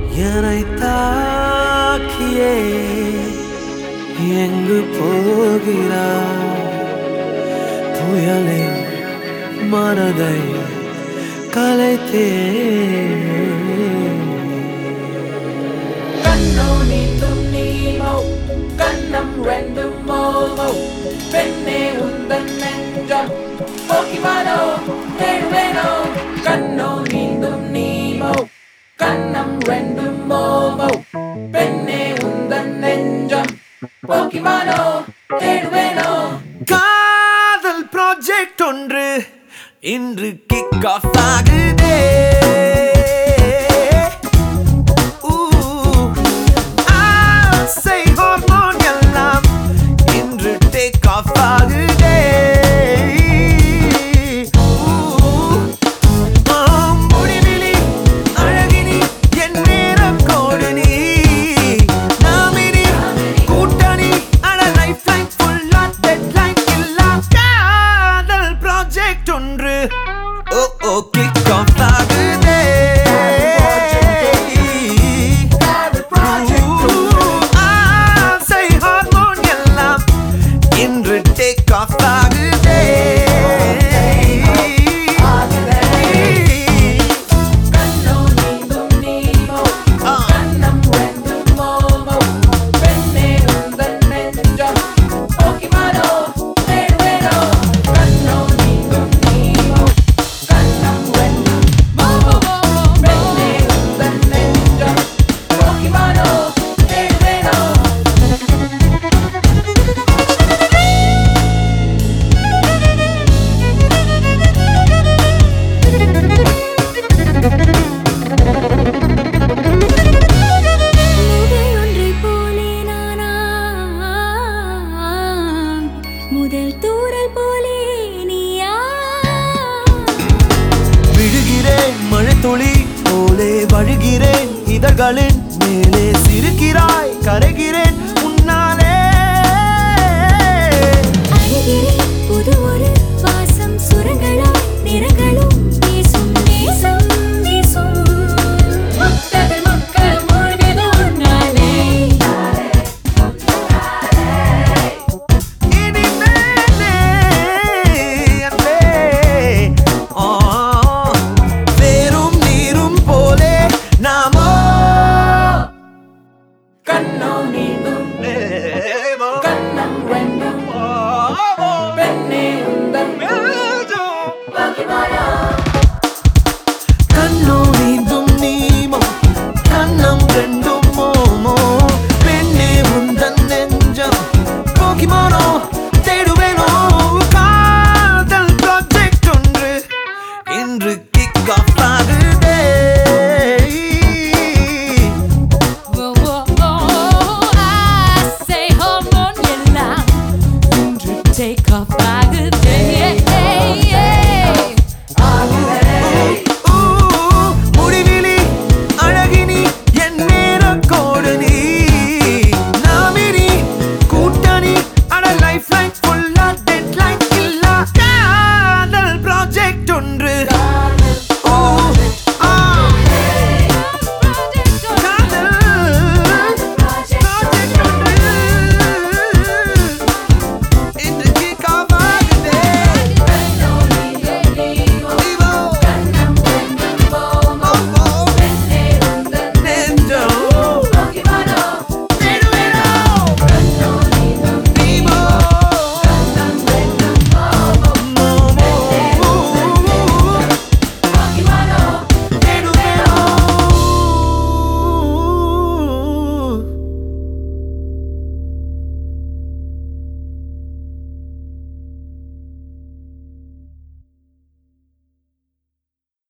என்னை தாக்கியே எங்கு போகிறாய் புயலே மனதை கலைத்தே கண்ணோ நீந்தும் நீமோ கண்ணம் ரெண்டும் மோமோ பெண்ணே உந்தன் நெஞ்சம் போக்கிமானோ தேடுவேனோ கண்ணோ நீந்தும் நீமோ கண்ணம் ரெண்டும் மோமோ பெண்ணே உந்தன் நெஞ்சம் போக்கிமானோ தேடுவேனோ காதல் ப்ராஜெக்ட் ஒன்று இன்று கிக் ஆஃப் ஆகுதே ஆசை ஹார்மோன் எல்லாம் இன்று டேக் ஆஃப் ஆகுதே முடிவிலி அழகினி என் நேரம் கோடு நீ நாமினி கூட்டணி அட லைஃப் லைன் ஃபுல்லா டெட்லைன் இல்லா காதல் ப்ராஜெக்ட் ஒன்று ஓ ஓ கிக் ஆஃப் ஆகுதே ஆசை ஹார்மோன் எல்லாம் இன்று டேக் ஆஃப் ஆகுதே கண்ணோ நீந்தும் நீமோ கண்ணம் ரெண்டும் மோமோ பெண்ணே உந்தன் நெஞ்சம் போக்கிமானோ தேடுவேனோ கண்ணோ நீந்தும் நீமோ கண்ணம் ரெண்டும் மோமோ பெண்ணே உந்தன் நெஞ்சம் போக்கிமானோ தேடுவேனோ முதல் தூரல் போலே நீயா விழுகிறேன் மழைத்துளி போலே வழுகிறேன் இதழ்களின் மேலே சிரிக்கிறாய் கரைகிறேன்